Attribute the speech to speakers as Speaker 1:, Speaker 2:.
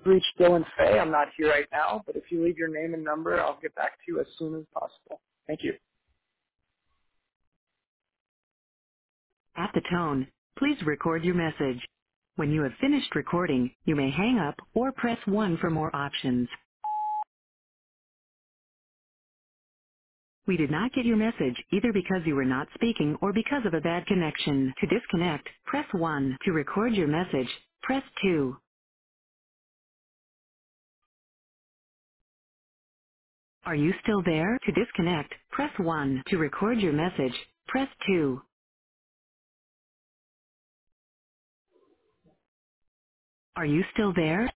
Speaker 1: Reach Dylan Fay. I'm not here right now, but if you leave your name and number, I'll get back to you as soon as possible. Thank you.
Speaker 2: At the tone, please record your message. When you have finished recording, you may hang up or press 1 for more options. We did not get your message either because you were not speaking or because of a bad connection. To disconnect, press 1. To record your message, press 2. Are you still there? To disconnect, press 1. To record your message, press 2. Are you still there?